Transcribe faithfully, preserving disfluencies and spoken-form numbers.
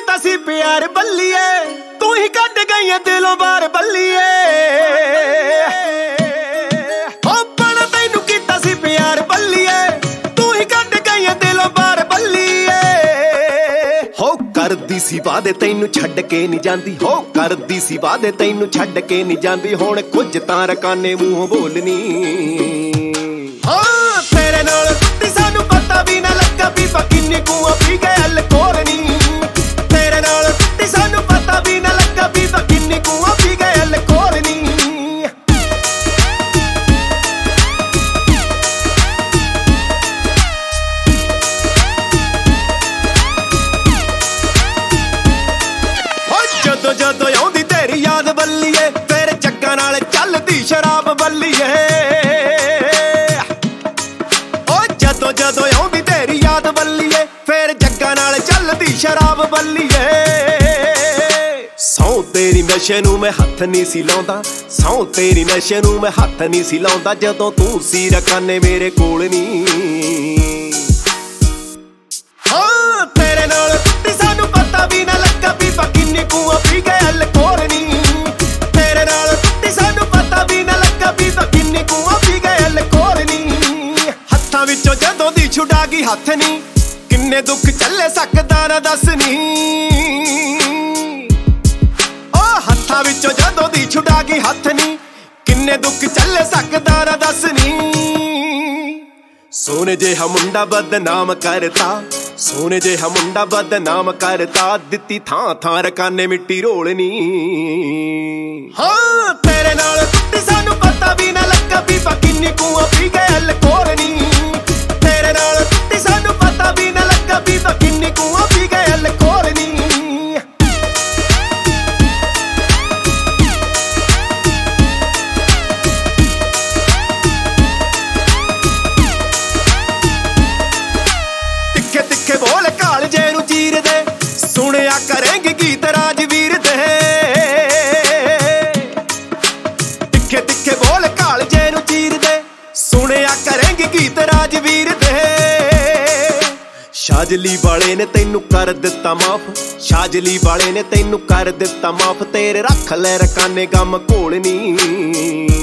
ਕੀਤਾ ਸੀ ਪਿਆਰ ਬੱਲੀਏ, ਤੂੰ ਹੀ ਕੱਢ ਗਈ ਦਿਲੋਂ ਬਾਹਰ ਬੱਲੀਏ। ਹੋ ਬਣ ਤੈਨੂੰ ਕੀਤਾ ਸੀ ਪਿਆਰ ਬੱਲੀਏ, ਤੂੰ ਹੀ ਕੱਢ ਗਈ ਦਿਲੋਂ ਬਾਹਰ ਬੱਲੀਏ। ਹੋ ਕਰਦੀ ਸੀ ਵਾਦੇ ਤੈਨੂੰ ਛੱਡ ਕੇ ਨਹੀਂ ਜਾਂਦੀ, ਹੋ ਕਰਦੀ ਸੀ ਵਾਦੇ ਤੈਨੂੰ ਛੱਡ ਕੇ ਨਹੀਂ ਜਾਂਦੀ। ਹੁਣ ਕੁਝ ਤਾਂ ਰਕਾਨੇ ਮੂੰਹ ਬੋਲਣੀ। ਹਾਂ ਤੇਰੇ ਨਾਲ ਟੁੱਟੀ ਸਾਨੂੰ ਪਤਾ ਵੀ ਨਾ ਲੱਗਾ ਵੀ ਕਿੰਨੀ ਕੂਆ ਪੀ ਗਏ ਅਲਕੋਲਨੀ। ਤੇਰੇ ਨਾਲ ਟੁੱਟੀ ਸਾਨੂੰ ਪਤਾ ਵੀ ਨਾ ਲੱਗਾ ਵੀ ਕਿੰਨੀ ਕੂਆ ਪੀ ਗਏ ਅਲਕੋਲਨੀ। ਜਦੋਂ ਜਦੋਂ ਆਉਂਦੀ ਤੇਰੀ ਯਾਦ ਬੱਲੀਏ, ਫੇਰ ਜੱਗਾਂ ਨਾਲ ਚੱਲਦੀ ਸ਼ਰਾਬ ਬੱਲੀਏ। ਓ ਜਦੋਂ ਜਦੋਂ ਆਉਂਦੀ ਤੇਰੀ ਯਾਦ ਬੱਲੀਏ, ਫੇਰ ਜੱਗਾਂ ਨਾਲ ਚੱਲਦੀ ਸ਼ਰਾਬ ਬੱਲੀਏ। ਸੌ ਤੇਰੀ ਨਸ਼ੇ ਨੂੰ ਮੈਂ ਹੱਥ ਨਹੀਂ ਸੀ ਲਾਉਂਦਾ, ਸੌ ਤੇਰੀ ਨਸ਼ੇ ਨੂੰ ਮੈਂ ਹੱਥ ਨਹੀਂ ਸੀ ਲਾਉਂਦਾ, ਜਦੋਂ ਤੂੰ ਸੀ ਰਕਾਨੇ ਮੇਰੇ ਕੋਲ ਨੀ। ਹਾਂ ਤੇਰੇ ਨਾਲ ਟੁੱਟੀ ਸਾਨੂੰ ਪਤਾ ਵੀ ਨਾ ਲੱਗਾ ਵੀ ਕਿੰਨੀ ਕੂਆ ਪੀ ਗਏ ਅਲਕੋਲਨੀ। ਤੇਰੇ ਨਾਲ ਟੁੱਟੀ ਸਾਨੂੰ ਪਤਾ ਵੀ ਨਾ ਲੱਗਾ ਵੀ ਕਿੰਨੀ ਕੂਆ ਪੀ ਗਏ ਅਲਕੋਲਨੀ। ਹੱਥਾਂ ਵਿੱਚੋਂ ਜਦੋਂ ਦੀ ਛੁਡਾ ਗਈ ਹੱਥ ਨੀ, ਕਿੰਨੇ ਦੁੱਖ ਚੱਲੇ ਸਕਦਾ ਨਾ ਦੱਸ ਨੀ। ਓ ਹੱਥਾਂ ਵਿੱਚੋਂ ਜਦੋਂ ਦੀ ਛੁਡਾ ਗਈ ਹੱਥ ਨੀ, ਕਿੰਨੇ ਦੁੱਖ ਚੱਲੇ ਸਕਦਾ ਨਾ ਦੱਸ ਨੀ। ਸੋਹਣੇ ਜਿਹਾ ਮੁੰਡਾ ਬਦਨਾਮ ਕਰਤਾ, ਸੋਹਣੇ ਜਿਹਾ ਮੁੰਡਾ ਬਦਨਾਮ ਕਰਤਾ, ਦਿੱਤੀ ਥਾਂ ਥਾਂ ਰਕਾਨੇ ਮਿੱਟੀ ਰੋਲਣੀ। ਹਾਂ ਤੇਰੇ ਨਾਲ ਟੁੱਟੀ ਸਾਨੂੰ ਪਤਾ ਵੀ ਨਾ ਲੱਗਾ ਵੀ ਕਿੰਨੀ ਕੂਆ ਪੀ ਗਏ ਅਲਕੋਲਨੀ। ਤੇਰੇ ਨਾਲ ਟੁੱਟੀ ਸਾਨੂੰ ਪਤਾ ਵੀ ਨਾ ਲੱਗਾ ਵੀ ਕਿੰਨੀ ਕੂਆ ਪੀ ਗਏ ਅਲਕੋਲਨੀ। ਬੋਲ ਕਾਲਜੇ ਨੂੰ ਚੀਰਦੇ, ਸੁਣਿਆ ਕਰੇਂਗੇ ਗੀਤ ਰਾਜਵੀਰ ਦੇ। ਤਿੱਖੇ ਤਿੱਖੇ ਬੋਲ ਕਾਲਜੇ ਨੂੰ ਚੀਰਦੇ, ਸੁਣਿਆ ਕਰੇਂਗੇ ਗੀਤ ਰਾਜਵੀਰ ਦੇ। ਸ਼ਾਜਲੀ ਵਾਲੇ ਨੇ ਤੈਨੂੰ ਕਰ ਦਿੱਤਾ ਮਾਫ, ਸ਼ਾਜਲੀ ਵਾਲੇ ਨੇ ਤੈਨੂੰ ਕਰ ਦਿੱਤਾ ਮਾਫ, ਤੇਰੇ ਰੱਖ ਲੈ ਰਕਾਨੇ ਗਮ ਘੋਲਣੀ।